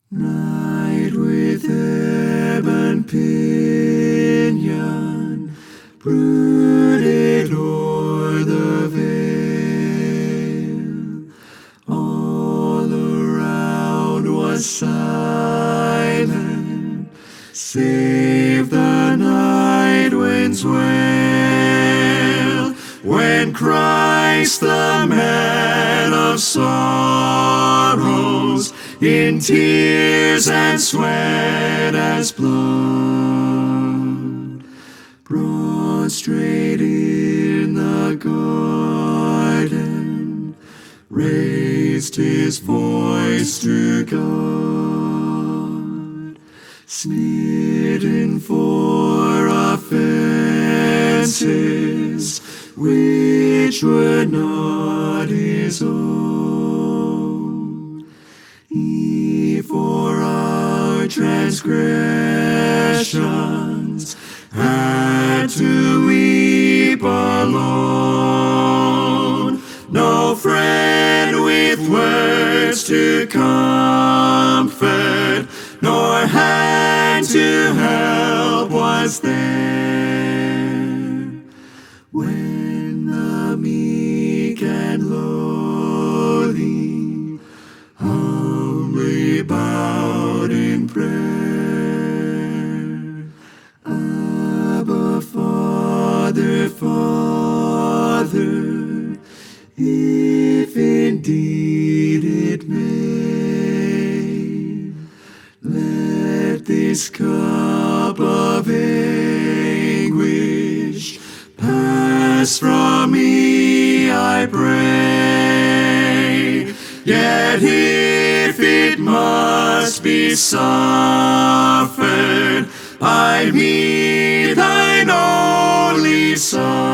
Night with ebon pinion brooded o'er the vale. All around was silent, save the night wind's wail, when Christ the man of sorrows in tears and sweat as blood, prostrate in the garden, raised his voice to God, smitten for offenses which were not his own. He for our transgressions had to weep alone. No friend with words to comfort, nor hand to help was there. When the meek and lowly humbly bowed in prayer, Abba, Father, Father, if indeed it may, let this cup of anguish pass from me, I pray. Yet if it must be suffered by me, thine only Son,